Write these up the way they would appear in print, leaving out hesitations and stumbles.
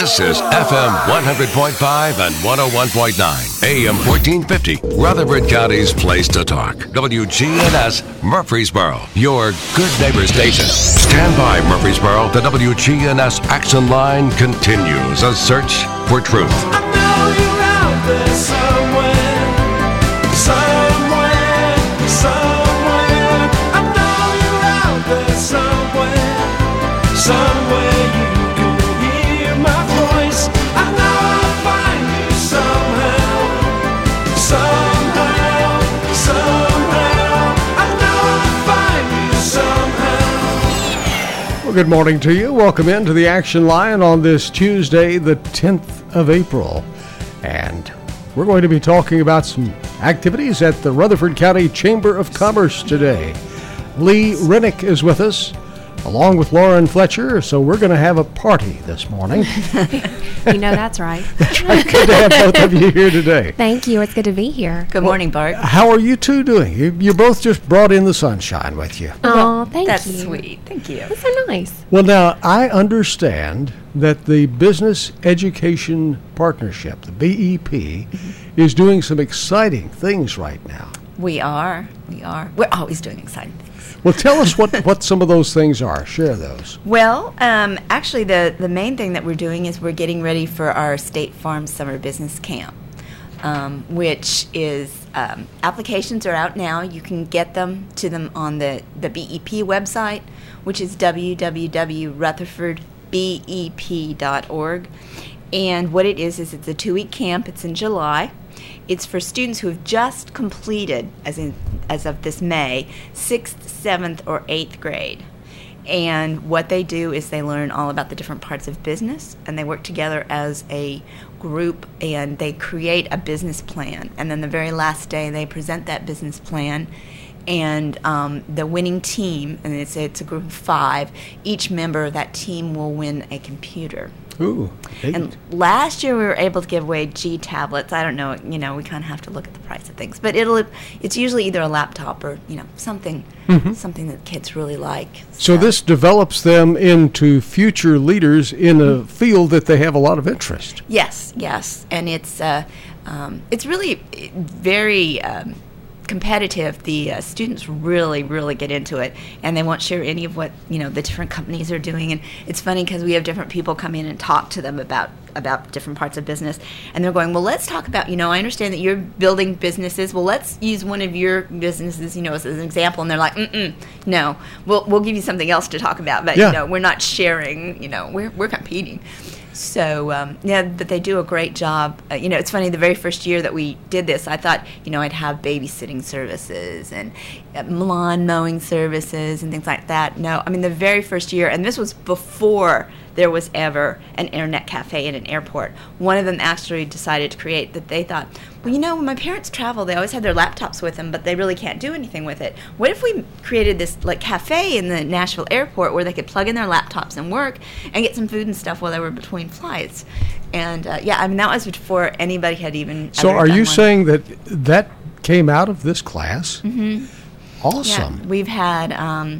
This is FM 100.5 and 101.9, AM 1450, Rutherford County's place to talk. WGNS Murfreesboro, your good neighbor station. Stand by, Murfreesboro. The WGNS Action Line continues a search for truth. I know you're out there somewhere, somewhere, somewhere. I know you're out there somewhere, somewhere you can hear my voice. I know I'll find you somehow, somehow, somehow. I know I'll find you somehow. Well, good morning to you. Welcome into the Action Line on this Tuesday, the 10th of April. And we're going to be talking about some activities at the Rutherford County Chamber of Commerce today. Lee Rennick is with us, along with Lauren Fletcher, so we're going to have a party this morning. You know that's right. That's right. Good to have both of you here today. Thank you. It's good to be here. Good morning, Bart. How are you two doing? You both just brought in the sunshine with you. Oh, thank That's you. sweet. Thank you. That's so nice. Well, now, I understand that the Business Education Partnership, the BEP, is doing some exciting things right now. We are. We're always doing exciting things. Well, tell us what some of those things are. Share those. Well, actually, the main thing that we're doing is we're getting ready for our State Farm Summer Business Camp, which is applications are out now. You can get them on the BEP website, which is www.rutherfordbep.org. And what it is it's a 2-week camp. It's in July. It's for students who have just completed, as of this May, 6th, 7th, or 8th grade. And what they do is they learn all about the different parts of business, and they work together as a group, and they create a business plan. And then the very last day, they present that business plan, and the winning team, and it's a group of 5, each member of that team will win a computer. Ooh, neat. And last year we were able to give away G tablets. I don't know, we kind of have to look at the price of things, but it's usually either a laptop or something that kids really like. So this develops them into future leaders in a field that they have a lot of interest. Yes, and it's really very competitive. The students really, really get into it, and they won't share any of what the different companies are doing. And it's funny because we have different people come in and talk to them about different parts of business, and they're going, well, let's talk about, I understand that you're building businesses. Well, let's use one of your businesses, as an example. And they're like, no, we'll give you something else to talk about, but we're not sharing. We're competing. So, but they do a great job. It's funny, the very first year that we did this, I thought, I'd have babysitting services and lawn mowing services and things like that. No, the very first year, and this was before there was ever an internet cafe in an airport. One of them actually decided to create that. They thought, well, when my parents travel, they always have their laptops with them, but they really can't do anything with it. What if we created this cafe in the Nashville airport where they could plug in their laptops and work and get some food and stuff while they were between flights? And that was before anybody had even. So are you saying that came out of this class? Mm-hmm. Awesome. Yeah, we've had.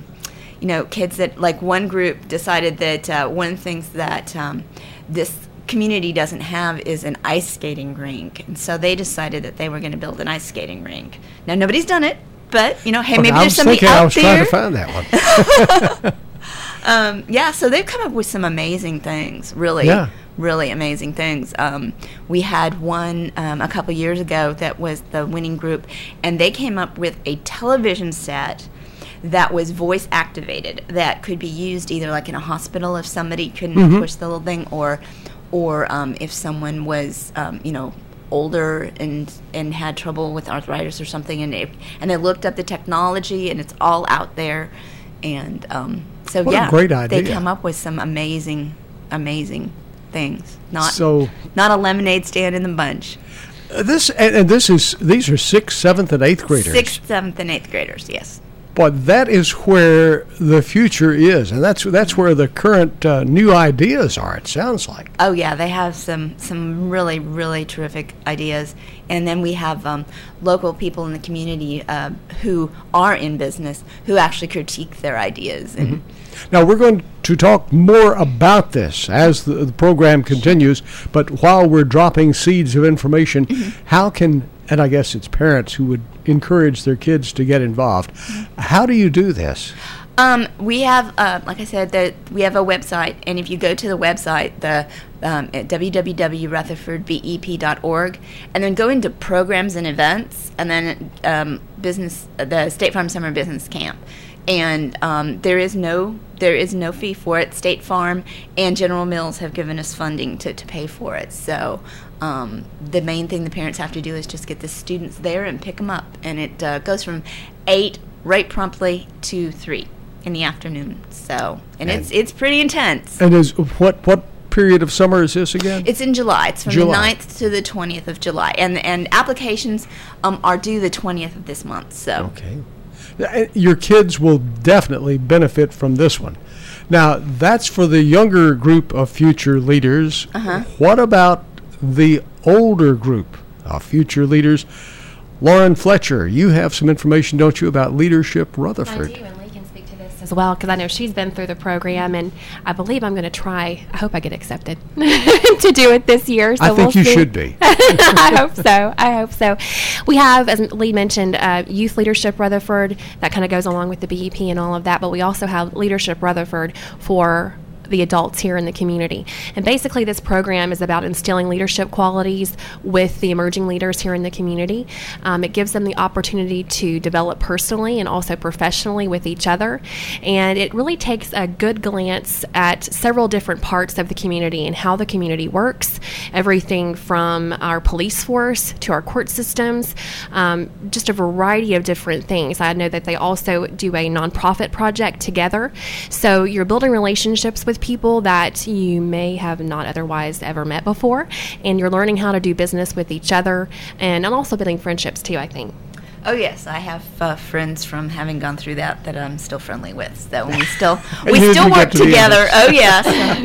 Kids that, one group decided that one of the things that this community doesn't have is an ice skating rink. And so they decided that they were going to build an ice skating rink. Now, nobody's done it, but, hey, maybe there's somebody out there. I was trying to find that one. So they've come up with some amazing things, really amazing things. We had one a couple years ago that was the winning group, and they came up with a television set that was voice activated that could be used either in a hospital if somebody couldn't push the little thing, or if someone was older and had trouble with arthritis or something, and they looked up the technology, and it's all out there. And what a great idea. They come up with some amazing things. Not a lemonade stand in the bunch. These are 6th, 7th, and 8th graders. 6th, 7th, and 8th graders, yes. But that is where the future is, and that's where the current new ideas are, it sounds like. Oh, yeah, they have some really, really terrific ideas. And then we have local people in the community who are in business who actually critique their ideas. And Now, we're going to talk more about this as the program continues. But while we're dropping seeds of information, how can, and I guess it's parents who would encourage their kids to get involved, how do you do this? We have, like I said, we have a website, and if you go to the website, at www.rutherfordbep.org, and then go into programs and events, and then the State Farm Summer Business Camp, and there is no fee for it. State Farm and General Mills have given us funding to pay for it. So the main thing the parents have to do is just get the students there and pick them up, and it goes from 8 right promptly to 3 in the afternoon. So, and it's pretty intense. And is what period of summer is this again? It's in July. It's from July. the 9th to the 20th of July, and applications are due the 20th of this month. So Okay. Your kids will definitely benefit from this one. Now, that's for the younger group of future leaders. What about the older group of future leaders? Lauren Fletcher, you have some information, don't you, about Leadership Rutherford? I do, and Lee can speak to this as well, because I know she's been through the program, and I believe I'm going to try. I hope I get accepted to do it this year. So I think we'll you see. should be. I hope so. We have, as Lee mentioned, Youth Leadership Rutherford. That kind of goes along with the BEP and all of that, but we also have Leadership Rutherford for the adults here in the community. And basically this program is about instilling leadership qualities with the emerging leaders here in the community. It gives them the opportunity to develop personally and also professionally with each other. And it really takes a good glance at several different parts of the community and how the community works, everything from our police force to our court systems, just a variety of different things. I know that they also do a nonprofit project together. So you're building relationships with people that you may have not otherwise ever met before, and you're learning how to do business with each other, and also building friendships too, I think. Oh yes, I have friends from having gone through that I'm still friendly with. So we still you work get to be in together. this. Oh yes,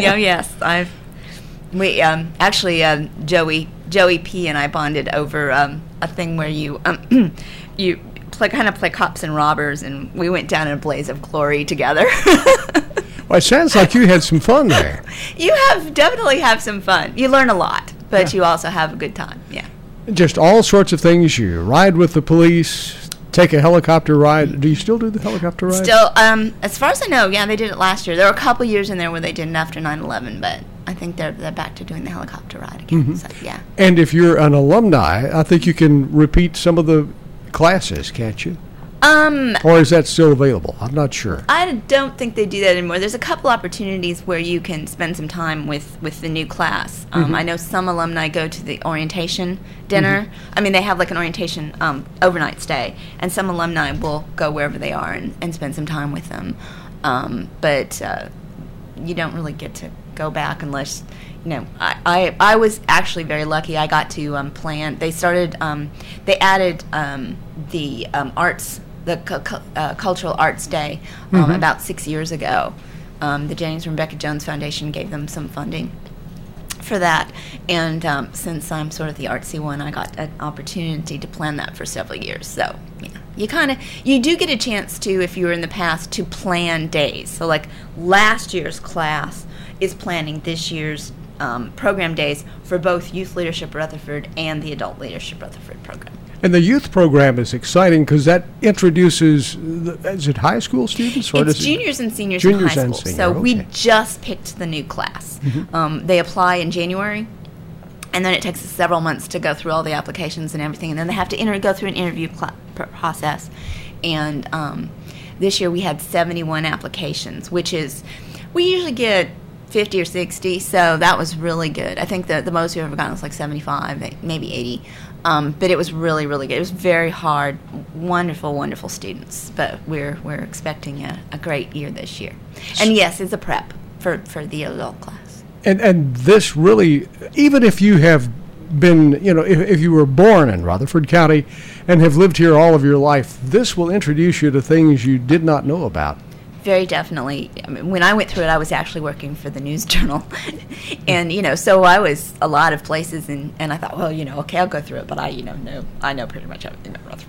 Joey P and I bonded over a thing where you you play cops and robbers, and we went down in a blaze of glory together. Well, it sounds like you had some fun there. You definitely have some fun. You learn a lot, but you also have a good time. Yeah. Just all sorts of things. You ride with the police, take a helicopter ride. Do you still do the helicopter ride? Still, as far as I know, yeah, they did it last year. There were a couple years in there where they didn't after 9/11, but I think they're back to doing the helicopter ride again. So, yeah. And if you're an alumni, I think you can repeat some of the classes, can't you? Or is that still available? I'm not sure. I don't think they do that anymore. There's a couple opportunities where you can spend some time with the new class. I know some alumni go to the orientation dinner. I mean, they have like an orientation overnight stay, and some alumni will go wherever they are and spend some time with them. But you don't really get to go back unless, I was actually very lucky. I got to plan. They started, they added the arts, the Cultural Arts Day about 6 years ago. The James and Rebecca Jones Foundation gave them some funding for that, and since I'm sort of the artsy one, I got an opportunity to plan that for several years. So you do get a chance to, if you were in the past, to plan days. So like last year's class is planning this year's program days for both Youth Leadership Rutherford and the Adult Leadership Rutherford program. And the youth program is exciting because that introduces, is it high school students? Or It's juniors and seniors Juniors in high and school. senior, So we okay. just picked the new class. They apply in January, and then it takes us several months to go through all the applications and everything, and then they have to go through an interview process. And this year we had 71 applications, which is, we usually get 50 or 60, so that was really good. I think the most we've ever gotten was like 75, maybe 80. But it was really, really good. It was very hard, wonderful, wonderful students. But we're expecting a great year this year. And yes, it's a prep for the adult class. And this really, even if you have been, if you were born in Rutherford County and have lived here all of your life, this will introduce you to things you did not know about. Very definitely. I mean, when I went through it, I was actually working for the News Journal. And, so I was a lot of places, and I thought, well, okay, I'll go through it, but I know pretty much everything about Rutherford County.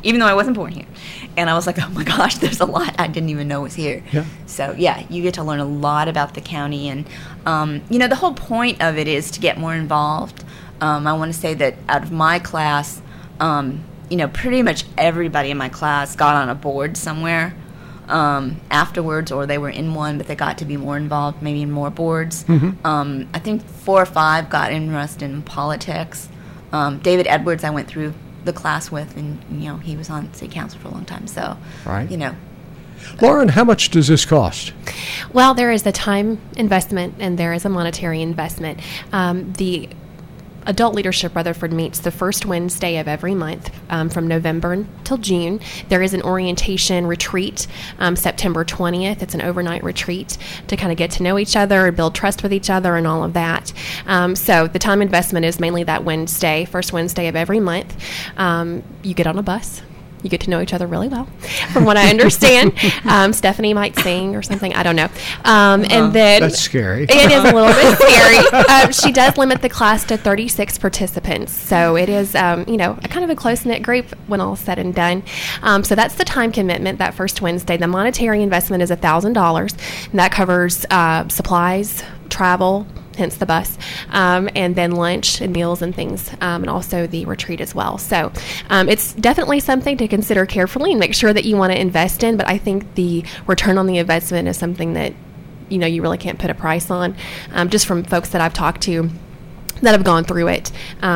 even though I wasn't born here. And I was like, oh my gosh, there's a lot I didn't even know was here. Yeah. So yeah, you get to learn a lot about the county, and the whole point of it is to get more involved. I want to say that out of my class, pretty much everybody in my class got on a board somewhere afterwards, or they were in one, but they got to be more involved, maybe in more boards. I think 4 or 5 got interested in politics. David Edwards I went through the class with, and he was on city council for a long time, so right. Lauren, how much does this cost? Well, there is the time investment and there is a monetary investment. The Adult Leadership Rutherford meets the first Wednesday of every month from November until June. There is an orientation retreat September 20th. It's an overnight retreat to kind of get to know each other, build trust with each other, and all of that. So the time investment is mainly that Wednesday, first Wednesday of every month. You get on a bus. You get to know each other really well, from what I understand. Stephanie might sing or something. I don't know. And then that's scary. It is a little bit scary. She does limit the class to 36 participants, so it is, a kind of a close-knit group when all is said and done. So that's the time commitment. That first Wednesday, the monetary investment is $1,000, and that covers supplies, travel, hence the bus, and then lunch and meals and things, and also the retreat as well. So it's definitely something to consider carefully and make sure that you want to invest in, but I think the return on the investment is something that, you really can't put a price on. Just from folks that I've talked to that have gone through it,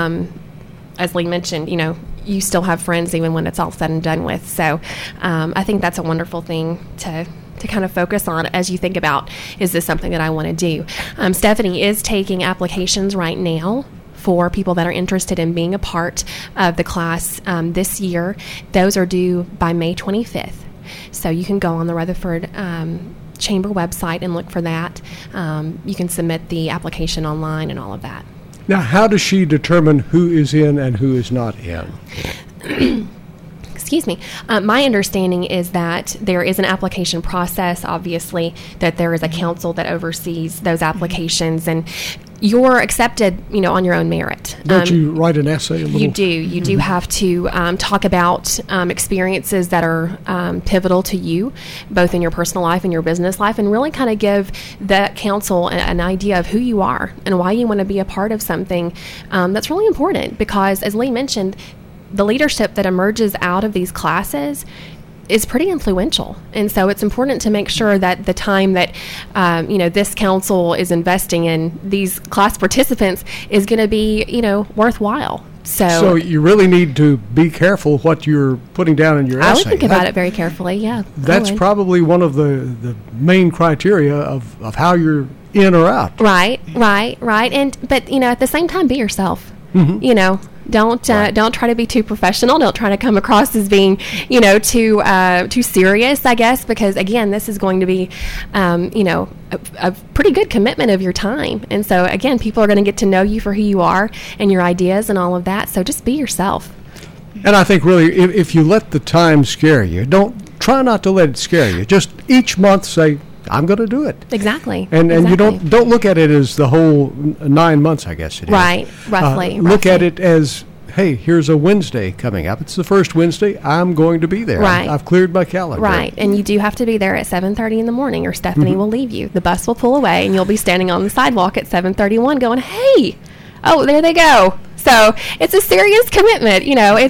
as Lee mentioned, you still have friends even when it's all said and done with. So I think that's a wonderful thing to kind of focus on as you think about, is this something that I want to do? Stephanie is taking applications right now for people that are interested in being a part of the class this year. Those are due by May 25th. So you can go on the Rutherford Chamber website and look for that. You can submit the application online and all of that. Now, how does she determine who is in and who is not in? Excuse me. My understanding is that there is an application process, obviously, that there is a council that oversees those applications, and you're accepted, on your own merit. Don't you write an essay a little? You do. You do have to talk about experiences that are pivotal to you, both in your personal life and your business life, and really kind of give that council an idea of who you are and why you want to be a part of something that's really important, because, as Lee mentioned, the leadership that emerges out of these classes is pretty influential. And so it's important to make sure that the time that, this council is investing in these class participants is going to be, worthwhile. So you really need to be careful what you're putting down in your essay. I would think about it very carefully, yeah. That's probably one of the main criteria of how you're in or out. Right. But, at the same time, be yourself. Don't try to be too professional. Don't try to come across as being, too serious, I guess, because, again, this is going to be, a pretty good commitment of your time. And so, again, people are going to get to know you for who you are and your ideas and all of that. So just be yourself. And I think, really, if you let the time scare you, try not to let it scare you. Just each month say, I'm going to do it. Exactly. And you don't look at it as the whole 9 months, I guess it is. Right, roughly. Look at it as, hey, here's a Wednesday coming up. It's the first Wednesday. I'm going to be there. Right. I've cleared my calendar. Right, and you do have to be there at 7:30 in the morning, or Stephanie will leave you. The bus will pull away, and you'll be standing on the sidewalk at 7:31 going, hey, oh, there they go. So it's a serious commitment.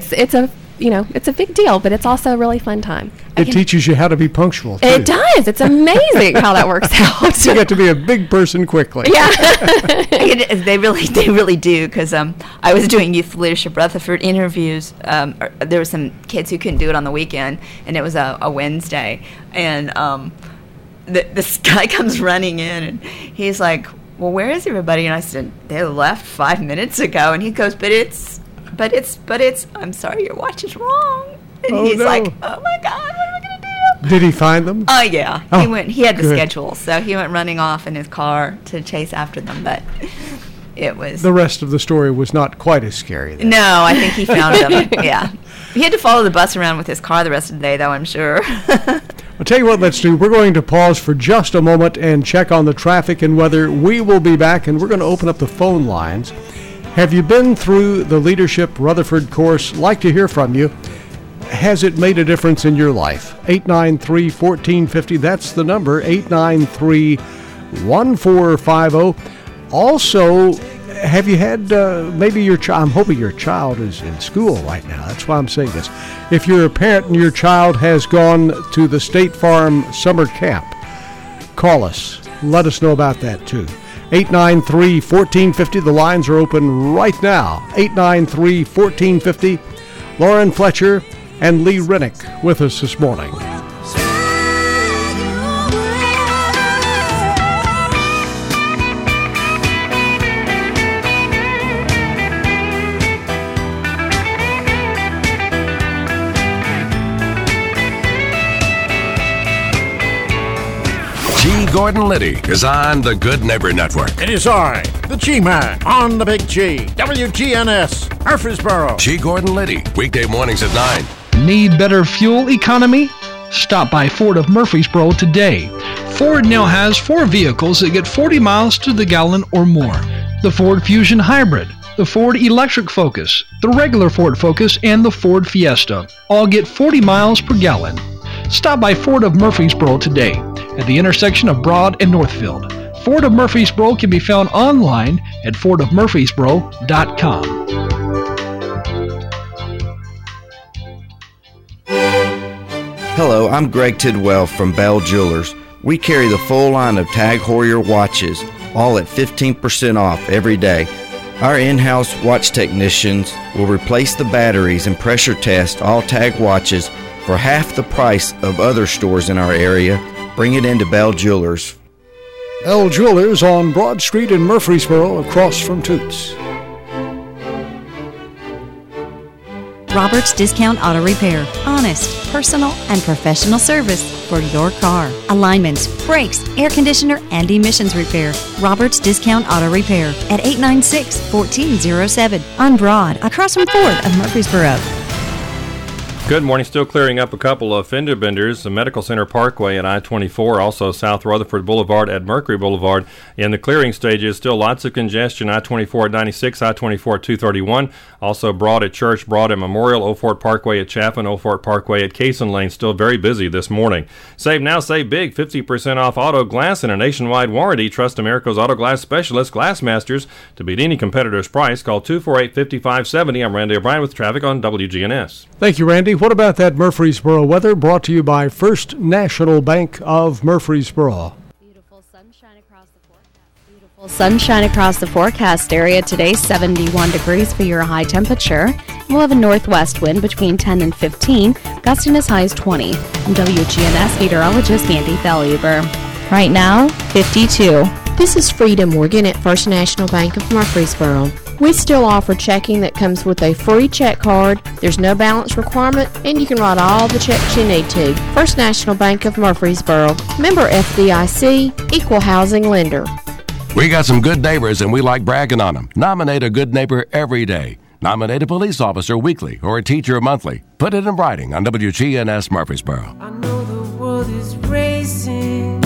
It's a big deal, but it's also a really fun time. It teaches you how to be punctual, too. It does. It's amazing how that works out. You get to be a big person quickly. Yeah. They really do, because I was doing Youth Leadership Rutherford interviews. There were some kids who couldn't do it on the weekend, and it was a Wednesday. And this guy comes running in, and he's like, well, where is everybody? And I said, they left 5 minutes ago. And he goes, but it's, I'm sorry, your watch is wrong. And he's like, oh my God, what am I going to do? Did he find them? Oh, yeah. He had the good. schedule, so he went running off in his car to chase after them, but it was... The rest of the story was not quite as scary then. No, I think he found them, yeah. He had to follow the bus around with his car the rest of the day, though, I'm sure. I'll tell you what, let's do. We're going to pause for just a moment and check on the traffic and weather. We will be back, and we're going to open up the phone lines. Have you been through the Leadership Rutherford course? Like to hear from you. has it made a difference in your life? 893-1450, that's the number, 893-1450. Also, have you had maybe your child, I'm hoping your child is in school right now. That's why I'm saying this. If you're a parent and your child has gone to the State Farm summer camp, call us. Let us know about that too. 893-1450. The lines are open right now. 893-1450. Lauren Fletcher and Lee Rennick with us this morning. G. Gordon Liddy is on the Good Neighbor Network. It is I, the G-Man, on the Big G, WGNS, Murfreesboro. G. Gordon Liddy, weekday mornings at 9. Need better fuel economy? Stop by Ford of Murfreesboro today. Ford now has 4 vehicles that get 40 miles to the gallon or more. The Ford Fusion Hybrid, the Ford Electric Focus, the regular Ford Focus, and the Ford Fiesta. All get 40 miles per gallon. Stop by Ford of Murfreesboro today at the intersection of Broad and Northfield. Ford of Murfreesboro can be found online at fordofmurfreesboro.com. Hello, I'm Greg Tidwell from Bell Jewelers. We carry the full line of TAG Heuer watches, all at 15% off every day. Our in-house watch technicians will replace the batteries and pressure test all TAG watches for half the price of other stores in our area. Bring it into Bell Jewelers. Bell Jewelers on Broad Street in Murfreesboro, across from Toots. Roberts Discount Auto Repair. Honest, personal, and professional service for your car. Alignments, brakes, air conditioner, and emissions repair. Roberts Discount Auto Repair at 896-1407 on Broad, across from Ford of Murfreesboro. Good morning. Still clearing up a couple of fender benders. The Medical Center Parkway at I-24, also South Rutherford Boulevard at Mercury Boulevard. In the clearing stages, still lots of congestion. I-24 at 96, I-24 at 231. Also Broad at Church, Broad at Memorial, Old Fort Parkway at Chaffin, Old Fort Parkway at Cason Lane. Still very busy this morning. Save now, save big. 50% off auto glass and a nationwide warranty. Trust America's Auto Glass Specialist, Glassmasters. To beat any competitor's price, call 248-5570. I'm Randy O'Brien with traffic on WGNS. Thank you, Randy. What about that Murfreesboro weather? Brought to you by First National Bank of Murfreesboro. Beautiful sunshine across the forecast area today, 71 degrees for your high temperature. We'll have a northwest wind between 10 and 15, gusting as high as 20. I'm WGNS meteorologist Andy Thalhuber. Right now, 52. This is Frida Morgan at First National Bank of Murfreesboro. We still offer checking that comes with a free check card. There's no balance requirement, and you can write all the checks you need to. First National Bank of Murfreesboro. Member FDIC, Equal Housing Lender. We got some good neighbors, and we like bragging on them. Nominate a good neighbor every day. Nominate a police officer weekly or a teacher monthly. Put it in writing on WGNS Murfreesboro. I know the world is racing,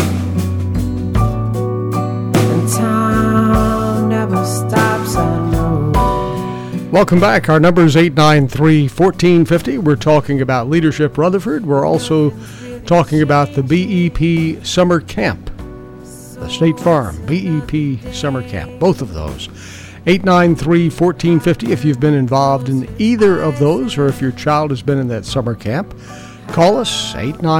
and time never stops, I know. Welcome back. Our number is 893-1450. We're talking about Leadership Rutherford. We're also talking about the BEP Summer Camp, the State Farm BEP Summer Camp, both of those. 893-1450 if you've been involved in either of those, or if your child has been in that summer camp. Call us,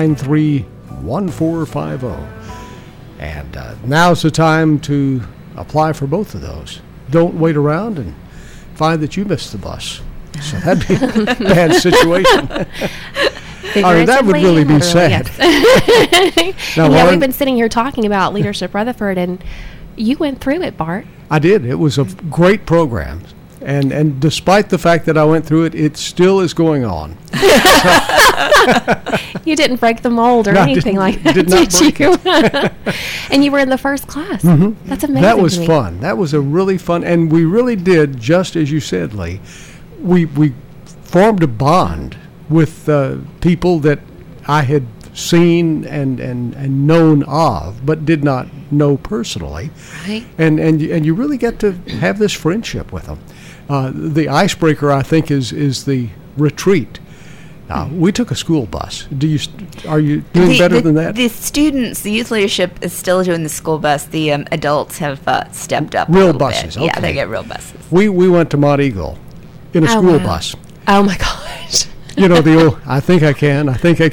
893-1450. And now's the time to apply for both of those. Don't wait around and find that you missed the bus. So that'd be a bad situation. I mean, that would really be sad. Yes. Now, yeah, Lauren, we've been sitting here talking about Leadership Rutherford, and you went through it, Bart. I did. It was a great program. And despite the fact that I went through it, it still is going on. You didn't break the mold or anything like that, did not break you? it. And you were in the first class. Mm-hmm. That's amazing. That was to me. fun. That was a really fun, and we really did, just as you said, Lee, we formed a bond with people that I had seen and known of, but did not know personally. Right. And you really get to have this friendship with them. The icebreaker, I think, is the retreat. We took a school bus. Are you doing better than that? The students, the youth leadership is still doing the school bus. The adults have stepped up. Real a little buses, bit. Yeah, okay. they get real buses. We went to Mont Eagle in a school bus. Oh my gosh. You know, the old, I think I can.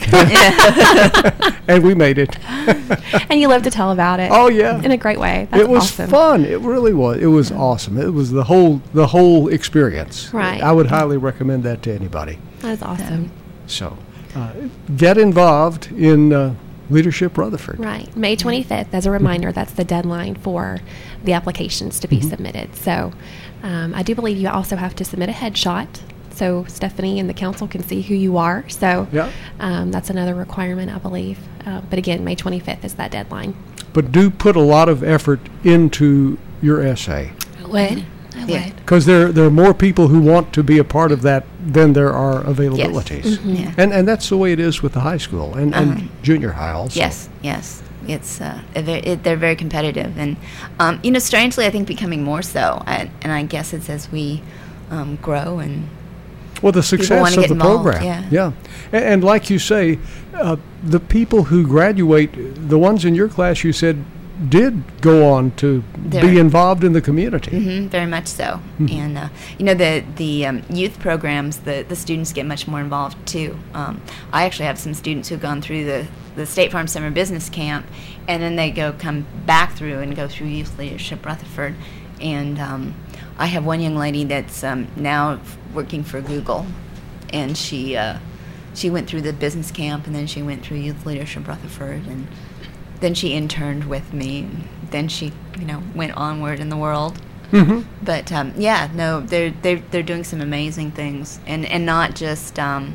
And we made it. And you live to tell about it. Oh, yeah. In a great way. That's it was awesome. fun. It really was. It was awesome. It was the whole experience. Right. I would highly recommend that to anybody. That's awesome. So, get involved in Leadership Rutherford. Right. May 25th, as a reminder, that's the deadline for the applications to be submitted. So I do believe you also have to submit a headshot so Stephanie and the council can see who you are. So that's another requirement, I believe. But again, May 25th is that deadline. But do put a lot of effort into your essay. I would. Because there are more people who want to be a part of that than there are availabilities. Yes. Mm-hmm. Yeah. And that's the way it is with the high school and junior high also. Yes. It's they're very competitive, and strangely, I think becoming more so. And I guess it's as we grow and the success of the involved, program. Yeah. And like you say, the people who graduate, the ones in your class, you said, did go on to be involved in the community. Mm-hmm, very much so. And the youth programs, the students get much more involved too. I actually have some students who've gone through the State Farm Summer Business Camp, and then they come back through and go through Youth Leadership Rutherford. And I have one young lady that's now working for Google, and she went through the business camp, and then she went through Youth Leadership Rutherford, and then she interned with me, and then she went onward in the world. Mm-hmm. But they're doing some amazing things, and not just they're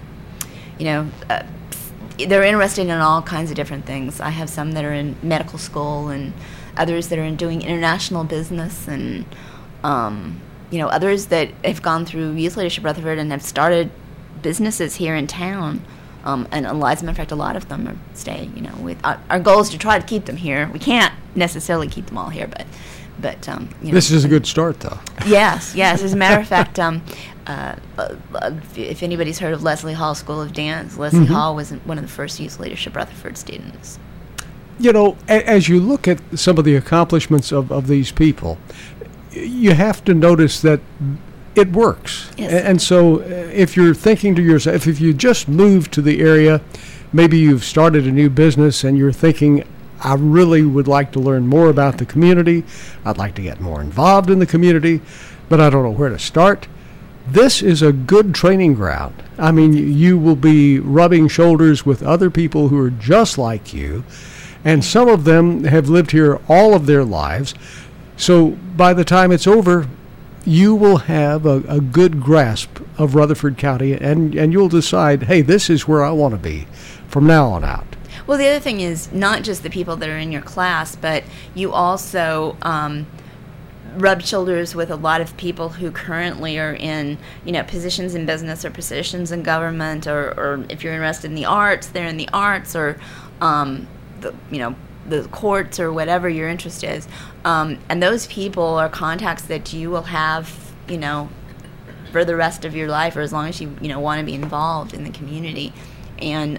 interested in all kinds of different things. I have some that are in medical school, and others that are in doing international business, and others that have gone through Youth Leadership Rutherford and have started businesses here in town. And as a matter of fact, a lot of them are staying. With our goal is to try to keep them here. We can't necessarily keep them all here, but this is a good start, though. Yes. As a matter of fact, if anybody's heard of Leslie Hall School of Dance, Leslie Hall was one of the first Youth Leadership Rutherford students. As you look at some of the accomplishments of these people, you have to notice that it works. Yes. And so if you're thinking to yourself, if you just moved to the area, maybe you've started a new business and you're thinking, I really would like to learn more about the community, I'd like to get more involved in the community, but I don't know where to start. This is a good training ground. I mean, you will be rubbing shoulders with other people who are just like you, and some of them have lived here all of their lives. So by the time it's over, you will have a good grasp of Rutherford County, and you'll decide, hey, this is where I want to be from now on out. Well, the other thing is not just the people that are in your class, but you also rub shoulders with a lot of people who currently are in, positions in business or positions in government, or if you're interested in the arts, they're in the arts, or the courts, or whatever your interest is. And those people are contacts that you will have, for the rest of your life, or as long as you want to be involved in the community. And,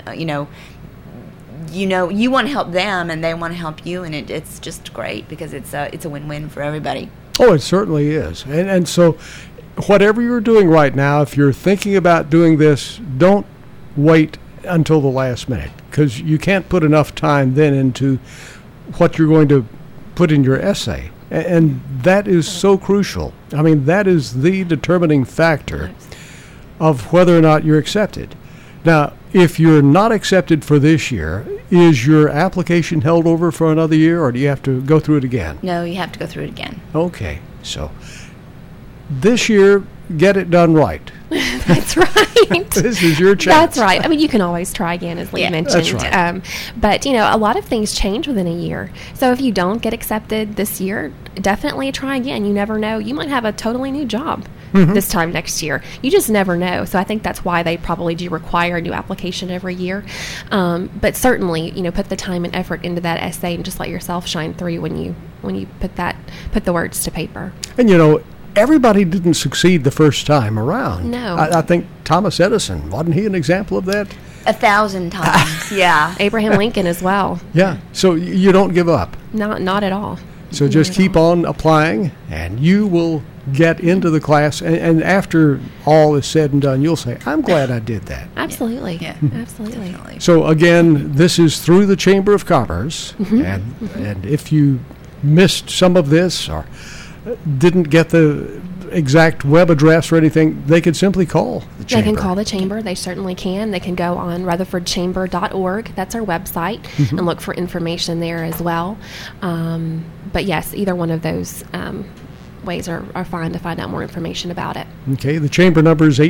you want to help them, and they want to help you, and it's just great because it's a win-win for everybody. Oh, it certainly is. And so whatever you're doing right now, if you're thinking about doing this, don't wait until the last minute, because you can't put enough time then into what you're going to put in your essay. And that is so crucial. I mean, that is the determining factor of whether or not you're accepted. Now, if you're not accepted for this year, is your application held over for another year, or do you have to go through it again? No, you have to go through it again. Okay, so this year, get it done right. That's right. This is your chance. That's right. I mean, you can always try again, as Lee mentioned. That's right. But, a lot of things change within a year. So if you don't get accepted this year, definitely try again. You never know. You might have a totally new job this time next year. You just never know. So I think that's why they probably do require a new application every year. But certainly, put the time and effort into that essay and just let yourself shine through when you put the words to paper. And, everybody didn't succeed the first time around. No. I think Thomas Edison, wasn't he an example of that? 1,000 times, yeah. Abraham Lincoln as well. Yeah. So you don't give up. Not at all. So just keep on applying, and you will get into the class. And after all is said and done, you'll say, I'm glad I did that. Absolutely. Yeah. Absolutely. Definitely. So again, this is through the Chamber of Commerce. And if you missed some of this or didn't get the exact web address or anything, they could simply call the They Chamber. can call the Chamber. They certainly can. They can go on rutherfordchamber.org. That's our website, and look for information there as well. But yes, either one of those ways are fine to find out more information about it. Okay, the Chamber number is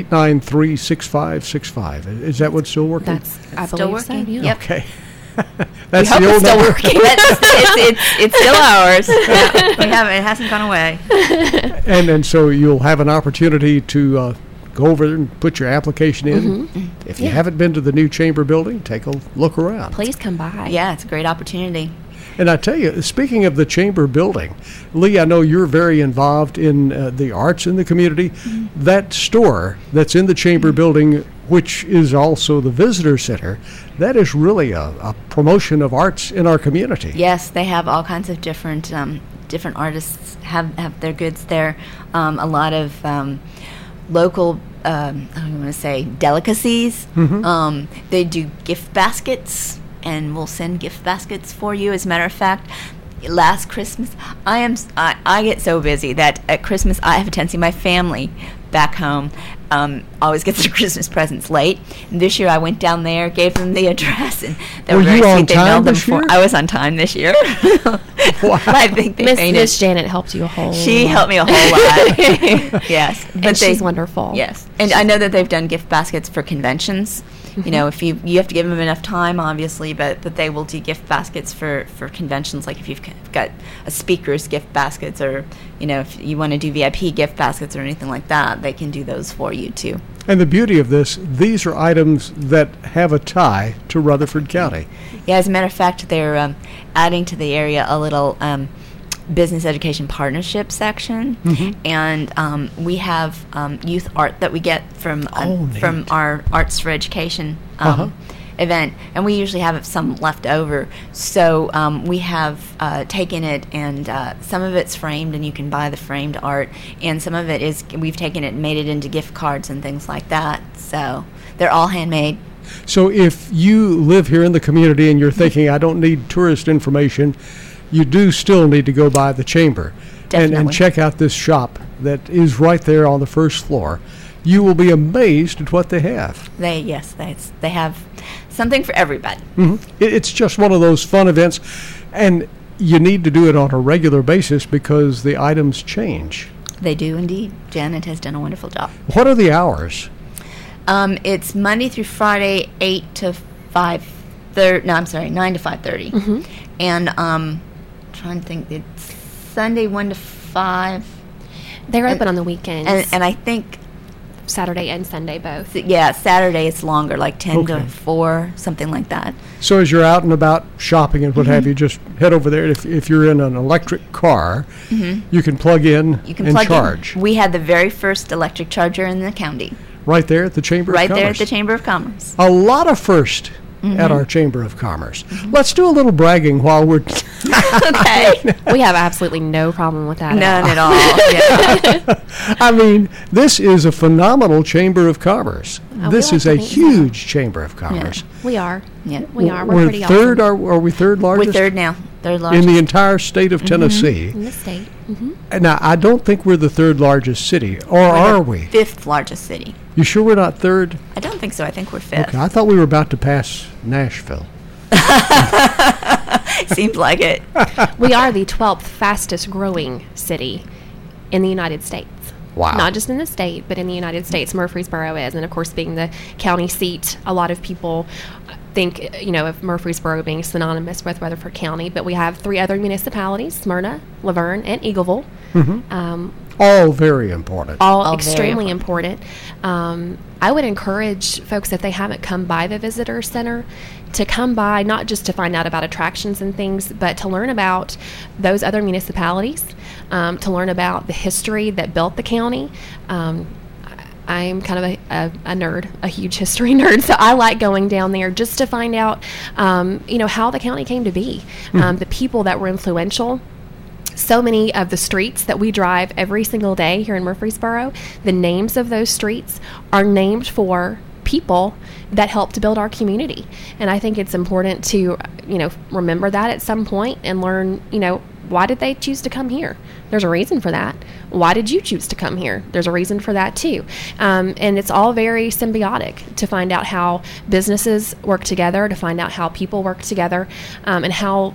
893-6565. Is that what's still working? I Still believe so. working? Yeah. Yep. Okay. That's hope the it's old still number. working. It's still ours. Yeah, it hasn't gone away. And so you'll have an opportunity to go over there and put your application in. If you haven't been to the new Chamber building, take a look around. Please come by. Yeah, it's a great opportunity. And I tell you, speaking of the Chamber building, Lee, I know you're very involved in the arts in the community. That store that's in the Chamber building, which is also the visitor center, that is really a promotion of arts in our community. Yes, they have all kinds of different artists have their goods there. A lot of local, I want to say, delicacies. They do gift baskets, and we'll send gift baskets for you. As a matter of fact, last Christmas, I get so busy that at Christmas I have a tendency, my family back home always gets their Christmas presents late. And this year I went down there, gave them the address, and they were very you on sweet. They time mailed them this for. year? I was on time this year. I think they fainted. Miss Janet helped you a whole She lot. helped me a whole lot. Yes, And she's wonderful. Yes, and I know that they've done gift baskets for conventions. You know, if you have to give them enough time, obviously, but they will do gift baskets for conventions. Like if you've got a speaker's gift baskets, or if you want to do VIP gift baskets or anything like that, they can do those for you too. And the beauty of this, these are items that have a tie to Rutherford County. Yeah, as a matter of fact, they're adding to the area a little business education partnership section, and we have youth art that we get from our Arts for Education event, and we usually have some left over. So we have taken it, and some of it's framed, and you can buy the framed art, and some of it is we've taken it and made it into gift cards and things like that. So they're all handmade. So if you live here in the community and you're thinking, I don't need tourist information, you do still need to go by the Chamber and check out this shop that is right there on the first floor. You will be amazed at what they have. They have something for everybody. It's just one of those fun events, and you need to do it on a regular basis because the items change. They do indeed. Janet has done a wonderful job. What are the hours? It's Monday through Friday, 8 to 5:30. No, I'm sorry, 9 to 5:30. And trying to think, it's Sunday 1 to 5. They're open on the weekends. And I think Saturday and Sunday both. Yeah, Saturday it's longer, like 10 to Okay. 4, something like that. So as you're out and about shopping and what have you, just head over there. If you're in an electric car, you can plug in and charge. We had the very first electric charger in the county. Right there at the Chamber of Commerce. Right there at the Chamber of Commerce. A lot of first at our Chamber of Commerce. Let's do a little bragging while we're... Okay. We have absolutely no problem with that. None at all. Yeah. I mean, this is a phenomenal Chamber of Commerce. This is a huge Chamber of Commerce. We are. Yeah. We are. We're We're pretty third. awesome. Are we third largest? We're third now. Third largest. In the entire state of Tennessee. In the state. Now, I don't think we're the third largest city, or are we? 5th largest city. You sure we're not third? I don't think so. I think we're 5th. Okay, I thought we were about to pass Nashville. Seems like it. We are the 12th fastest growing city in the United States. Wow. Not just in the state, but in the United States, Murfreesboro is. And, of course, being the county seat, a lot of people think, of Murfreesboro being synonymous with Rutherford County. But we have 3 other municipalities, Smyrna, Laverne, and Eagleville. All very important. All very extremely important. I would encourage folks, if they haven't come by the visitor center, to come by, not just to find out about attractions and things, but to learn about those other municipalities, to learn about the history that built the county. I'm kind of a nerd, a huge history nerd, so I like going down there just to find out, how the county came to be, the people that were influential. So many of the streets that we drive every single day here in Murfreesboro, the names of those streets are named for people that helped build our community. And I think it's important to, remember that at some point and learn, why did they choose to come here? There's a reason for that. Why did you choose to come here? There's a reason for that too. And it's all very symbiotic to find out how businesses work together, to find out how people work together, and how,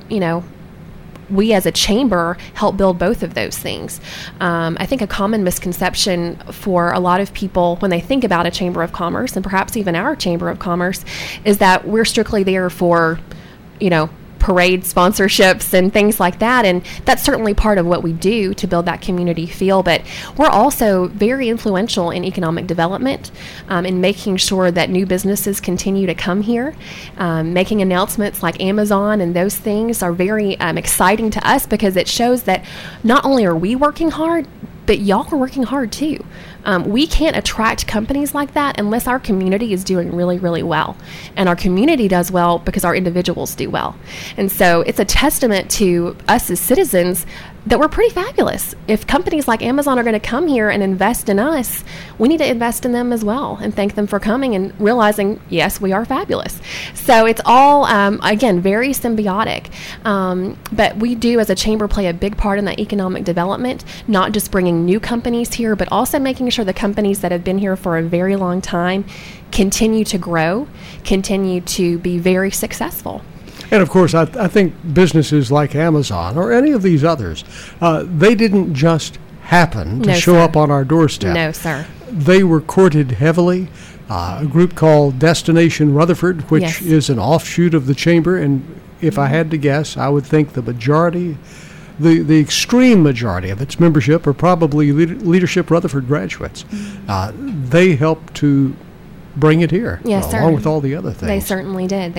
we as a chamber help build both of those things. I think a common misconception for a lot of people when they think about a chamber of commerce, and perhaps even our chamber of commerce, is that we're strictly there for, parade sponsorships and things like that, and that's certainly part of what we do to build that community feel, but we're also very influential in economic development, in making sure that new businesses continue to come here. Making announcements like Amazon and those things are very exciting to us, because it shows that not only are we working hard, but y'all are working hard too. We can't attract companies like that unless our community is doing really, really well. And our community does well because our individuals do well. And so it's a testament to us as citizens that we're pretty fabulous. If companies like Amazon are going to come here and invest in us, we need to invest in them as well and thank them for coming and realizing, yes, we are fabulous. So it's all, again, very symbiotic. But we do, as a chamber, play a big part in that economic development, not just bringing new companies here, but also making sure the companies that have been here for a very long time continue to grow, continue to be very successful. And, of course, I think businesses like Amazon or any of these others, they didn't just happen to show up on our doorstep. No, sir. They were courted heavily. A group called Destination Rutherford, which is an offshoot of the Chamber, and if I had to guess, I would think the majority, the extreme majority of its membership are probably Leadership Rutherford graduates. They helped to bring it here, along with all the other things. They certainly did.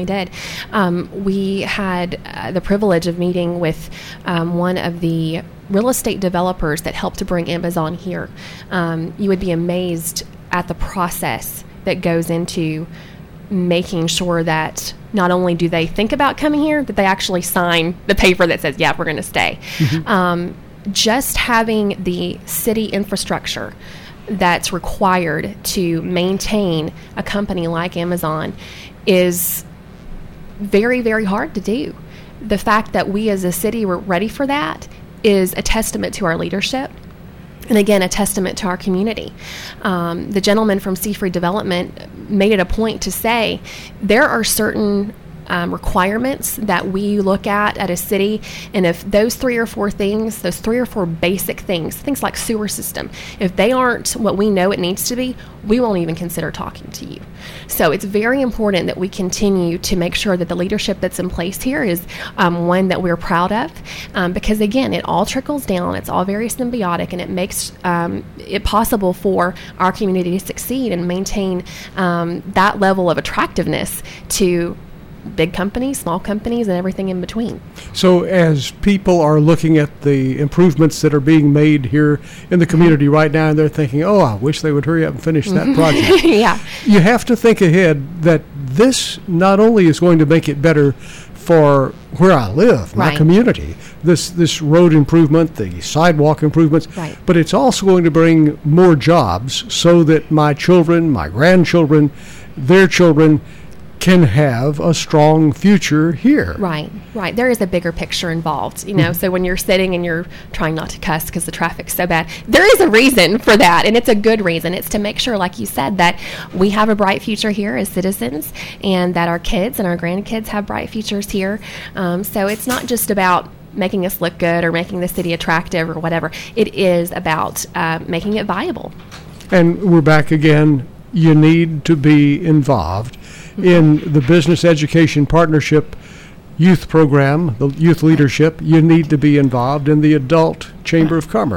We had the privilege of meeting with one of the real estate developers that helped to bring Amazon here. You would be amazed at the process that goes into making sure that not only do they think about coming here, that they actually sign the paper that says, yeah, we're going to stay. Just having the city infrastructure that's required to maintain a company like Amazon is very, very hard to do. The fact that we as a city were ready for that is a testament to our leadership, and again, a testament to our community. The gentleman from Seafree Development made it a point to say there are certain requirements that we look at a city, and if those 3 or 4 things, those 3 or 4 basic things like sewer system, if they aren't what we know it needs to be, we won't even consider talking to you. So it's very important that we continue to make sure that the leadership that's in place here is one that we're proud of, because again, it all trickles down, it's all very symbiotic, and it makes it possible for our community to succeed and maintain that level of attractiveness to big companies, small companies, and everything in between. So as people are looking at the improvements that are being made here in the community right now, and they're thinking, oh, I wish they would hurry up and finish that project. Yeah. You have to think ahead that this not only is going to make it better for where I live, my community, this road improvement, the sidewalk improvements, but it's also going to bring more jobs so that my children, my grandchildren, their children can have a strong future here. Right. There is a bigger picture involved, so when you're sitting and you're trying not to cuss because the traffic's so bad, there is a reason for that, and it's a good reason. It's to make sure, like you said, that we have a bright future here as citizens, and that our kids and our grandkids have bright futures here. So it's not just about making us look good or making the city attractive or whatever. It is about making it viable. And we're back again. You need to be involved in the Business Education Partnership youth program, the youth leadership. You need to be involved in the Adult Chamber of Commerce.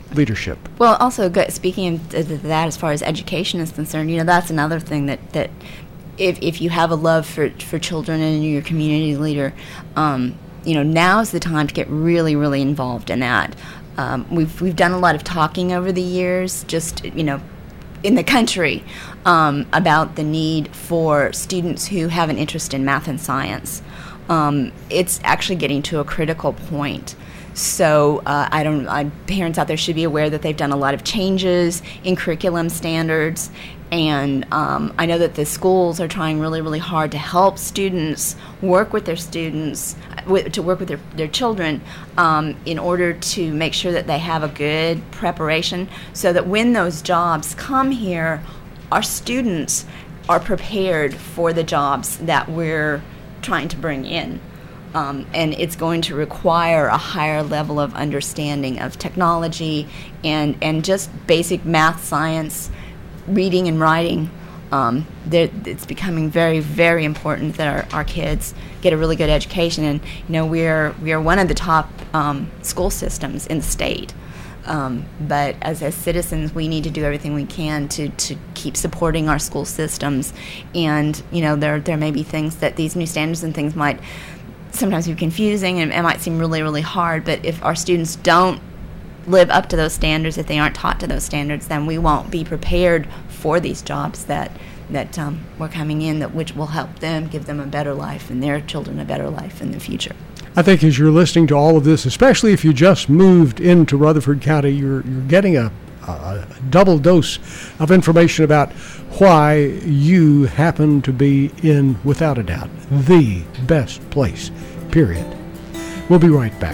leadership. Well, also speaking of that, as far as education is concerned, that's another thing that if you have a love for children and you're a community leader, now's the time to get really, really involved in that. We've done a lot of talking over the years, just in the country, about the need for students who have an interest in math and science. It's actually getting to a critical point. So parents out there should be aware that they've done a lot of changes in curriculum standards, and I know that the schools are trying really, really hard to help students work with their students, to work with their children, in order to make sure that they have a good preparation, so that when those jobs come here, our students are prepared for the jobs that we're trying to bring in. And it's going to require a higher level of understanding of technology and just basic math, science, reading and writing. It's becoming very, very important that our kids get a really good education. And we are one of the top school systems in the state. But as citizens, we need to do everything we can to keep supporting our school systems. And there may be things that these new standards and things might sometimes be confusing and it might seem really, really hard, but if our students don't live up to those standards, if they aren't taught to those standards, then we won't be prepared for these jobs that we're coming in, which will help them, give them a better life and their children a better life in the future. I think as you're listening to all of this, especially if you just moved into Rutherford County, you're getting a double dose of information about why you happen to be in, without a doubt, the best place, period. We'll be right back.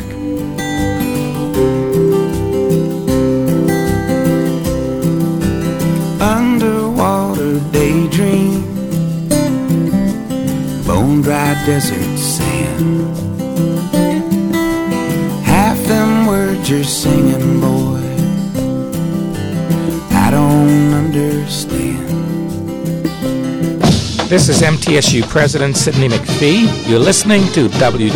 Underwater daydream, bone-dry desert sand. Half them words you're singing, boy, I don't understand. This is MTSU President Sidney McPhee. You're listening to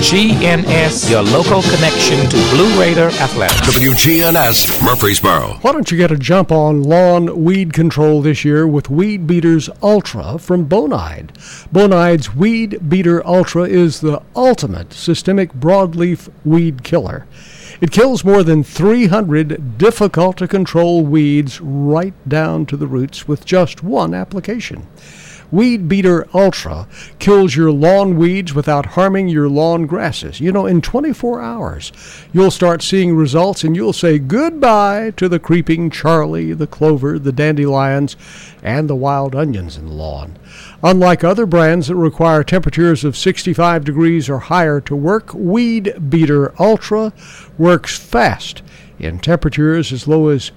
WGNS, your local connection to Blue Raider Athletics. WGNS Murfreesboro. Why don't you get a jump on lawn weed control this year with Weed Beaters Ultra from Bonide? Bonide's Weed Beater Ultra is the ultimate systemic broadleaf weed killer. It kills more than 300 difficult-to-control weeds right down to the roots with just one application. Weed Beater Ultra kills your lawn weeds without harming your lawn grasses. In 24 hours, you'll start seeing results and you'll say goodbye to the creeping Charlie, the clover, the dandelions, and the wild onions in the lawn. Unlike other brands that require temperatures of 65 degrees or higher to work, Weed Beater Ultra works fast in temperatures as low as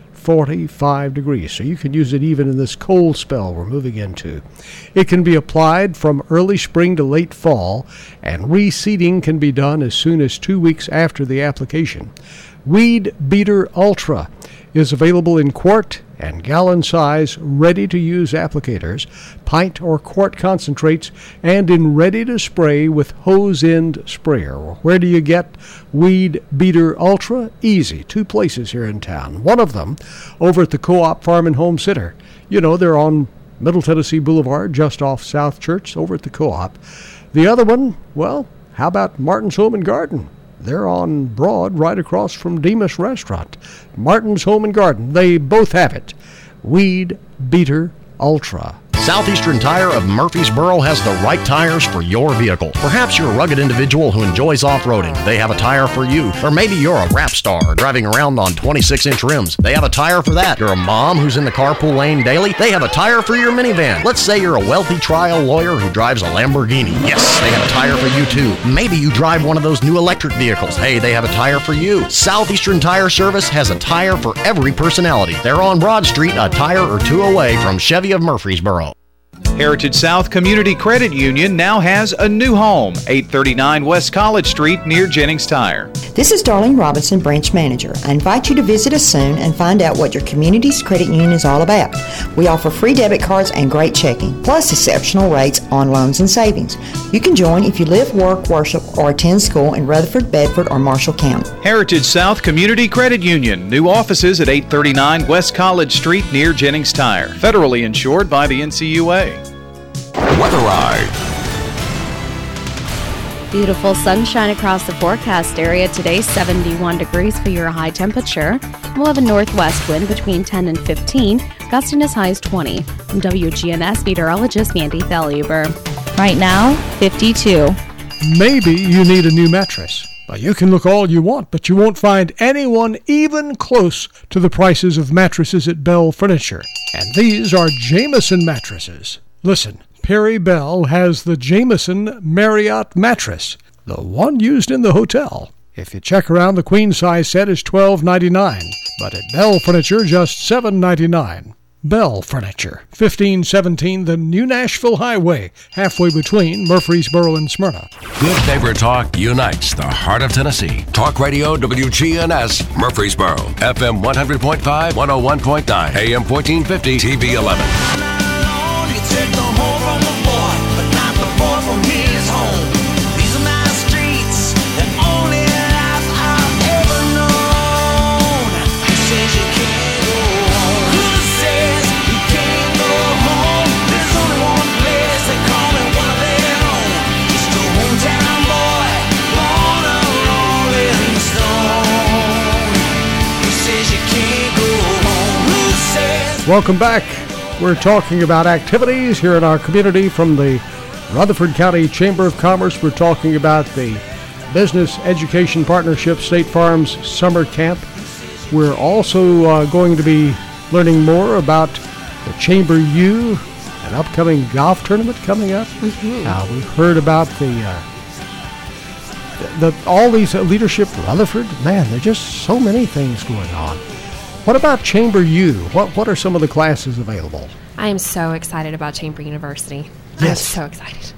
45 degrees, so you can use it even in this cold spell we're moving into. It can be applied from early spring to late fall, and reseeding can be done as soon as 2 weeks after the application. Weed Beater Ultra is available in quart and gallon size ready-to-use applicators, pint or quart concentrates, and in ready-to-spray with hose-end sprayer. Where do you get Weed Beater Ultra? Easy. 2 places here in town. One of them over at the Co-op Farm and Home Center. They're on Middle Tennessee Boulevard, just off South Church, over at the Co-op. The other one, well, how about Martin's Home and Garden? They're on Broad, right across from Demas Restaurant. Martin's Home and Garden. They both have it. Weed Beater Ultra. Southeastern Tire of Murfreesboro has the right tires for your vehicle. Perhaps you're a rugged individual who enjoys off-roading. They have a tire for you. Or maybe you're a rap star driving around on 26-inch rims. They have a tire for that. You're a mom who's in the carpool lane daily. They have a tire for your minivan. Let's say you're a wealthy trial lawyer who drives a Lamborghini. Yes, they have a tire for you too. Maybe you drive one of those new electric vehicles. Hey, they have a tire for you. Southeastern Tire Service has a tire for every personality. They're on Broad Street, a tire or two away from Chevy of Murfreesboro. Heritage South Community Credit Union now has a new home, 839 West College Street near Jennings Tire. This is Darlene Robinson, branch manager. I invite you to visit us soon and find out what your community's credit union is all about. We offer free debit cards and great checking, plus exceptional rates on loans and savings. You can join if you live, work, worship, or attend school in Rutherford, Bedford, or Marshall County. Heritage South Community Credit Union. New offices at 839 West College Street near Jennings Tire. Federally insured by the NCUA. Weather Eye. Beautiful sunshine across the forecast area today, 71 degrees for your high temperature. We'll have a northwest wind between 10 and 15, gusting as high as 20. I'm WGNS meteorologist Mandy Thaluber. Right now, 52. Maybe you need a new mattress. But you can look all you want, but you won't find anyone even close to the prices of mattresses at Bell Furniture. And these are Jameson mattresses. Listen, Perry Bell has the Jameson Marriott mattress, the one used in the hotel. If you check around, the queen size set is $12.99, but at Bell Furniture, just $7.99. Bell Furniture, 1517 the New Nashville Highway, halfway between Murfreesboro and Smyrna. Good Neighbor Talk unites the heart of Tennessee. Talk Radio WGNS Murfreesboro, FM 100.5, 101.9, AM 1450, TV 11. Welcome back. We're talking about activities here in our community from the Rutherford County Chamber of Commerce. We're talking about the Business Education Partnership State Farm's Summer Camp. We're also going to be learning more about the Chamber U, an upcoming golf tournament coming up. Mm-hmm. We've heard about all these leadership Rutherford. Man, there's just so many things going on. What about Chamber U? What are some of the classes available? I am so excited about Chamber University. Yes. I'm so excited.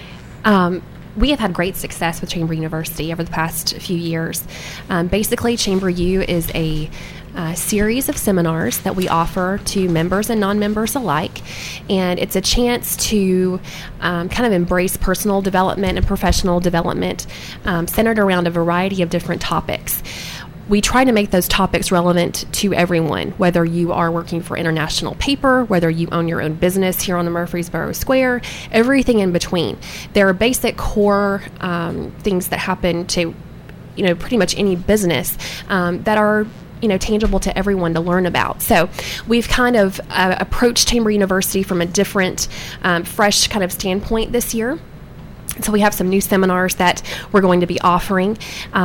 We have had great success with Chamber University over the past few years. Basically, Chamber U is a series of seminars that we offer to members and non-members alike, and it's a chance to kind of embrace personal development and professional development centered around a variety of different topics. We try to make those topics relevant to everyone, whether you are working for international paper, whether you own your own business here on the Murfreesboro Square, everything in between. There are basic core things that happen to, pretty much any business that are, tangible to everyone to learn about. So we've kind of approached Chamber University from a different, fresh kind of standpoint this year. So we have some new seminars that we're going to be offering.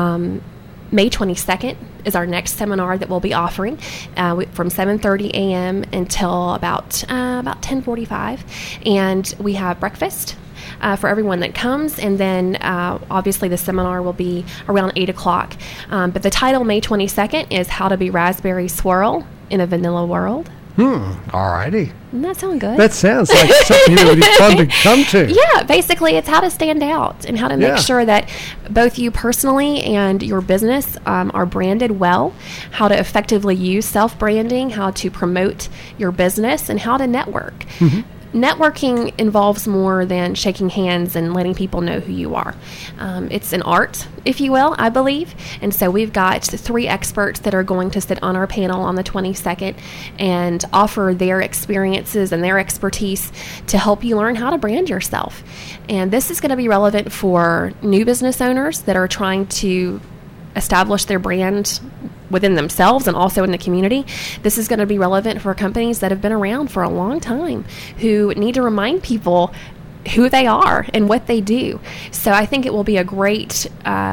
May 22nd is our next seminar that we'll be offering from 7:30 a.m. until about 10:45, and we have breakfast for everyone that comes, and then obviously the seminar will be around 8 o'clock. But the title, May 22nd, is How to Be Raspberry Swirl in a Vanilla World. All righty. Doesn't that sound good? That sounds like something that would be fun to come to. Yeah, basically it's how to stand out and how to make sure that both you personally and your business are branded well, how to effectively use self-branding, how to promote your business, and how to network. Mm-hmm. Networking involves more than shaking hands and letting people know who you are. It's an art, if you will, I believe. And so we've got 3 experts that are going to sit on our panel on the 22nd and offer their experiences and their expertise to help you learn how to brand yourself. And this is going to be relevant for new business owners that are trying to establish their brand within themselves and also in the community. This is going to be relevant for companies that have been around for a long time who need to remind people who they are and what they do. So I think it will be a great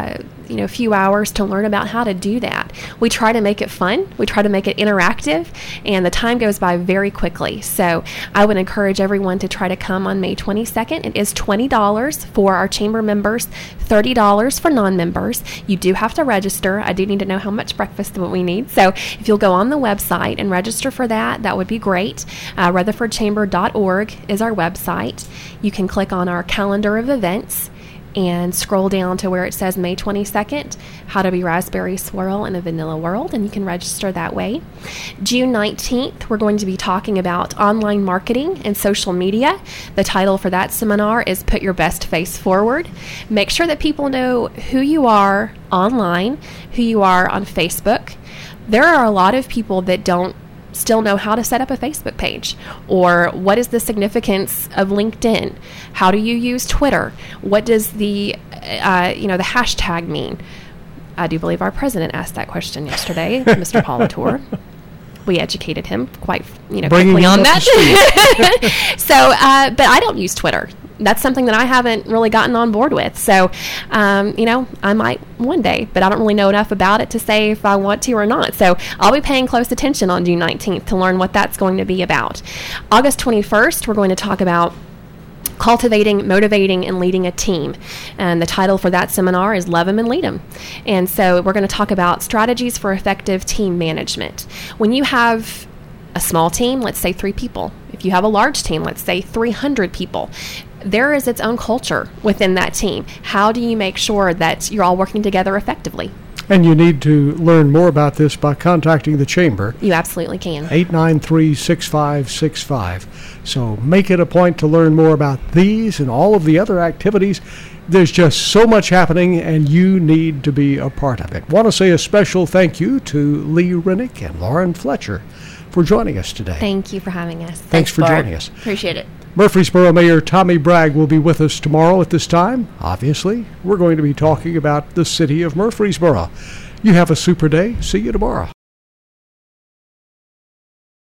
a few hours to learn about how to do that. We try to make it fun. We try to make it interactive, and the time goes by very quickly. So I would encourage everyone to try to come on May 22nd. It is $20 for our chamber members, $30 for non-members. You do have to register. I do need to know how much breakfast we need. So if you'll go on the website and register for that, that would be great. RutherfordChamber.org is our website. You can click on our calendar of events and scroll down to where it says May 22nd, How to Be Raspberry Swirl in a Vanilla World, and you can register that way. June 19th, we're going to be talking about online marketing and social media. The title for that seminar is Put Your Best Face Forward. Make sure that people know who you are online, who you are on Facebook. There are a lot of people that don't still know how to set up a Facebook page, or what is the significance of LinkedIn? How do you use Twitter? What does the the hashtag mean? I do believe our president asked that question yesterday, Mr. Politor. We educated him quite quickly on that. So, but I don't use Twitter. That's something that I haven't really gotten on board with. So, I might one day, but I don't really know enough about it to say if I want to or not. So I'll be paying close attention on June 19th to learn what that's going to be about. August 21st, we're going to talk about cultivating, motivating, and leading a team. And the title for that seminar is Love 'em and Lead 'em. And so we're going to talk about strategies for effective team management. When you have a small team, let's say 3 people. If you have a large team, let's say 300 people, there is its own culture within that team. How do you make sure that you're all working together effectively? And you need to learn more about this by contacting the Chamber. You absolutely can. 893-6565. So make it a point to learn more about these and all of the other activities. There's just so much happening, and you need to be a part of it. Want to say a special thank you to Lee Rennick and Lauren Fletcher for joining us today. Thank you for having us. Thanks for joining us. Appreciate it. Murfreesboro Mayor Tommy Bragg will be with us tomorrow at this time. Obviously, we're going to be talking about the city of Murfreesboro. You have a super day. See you tomorrow.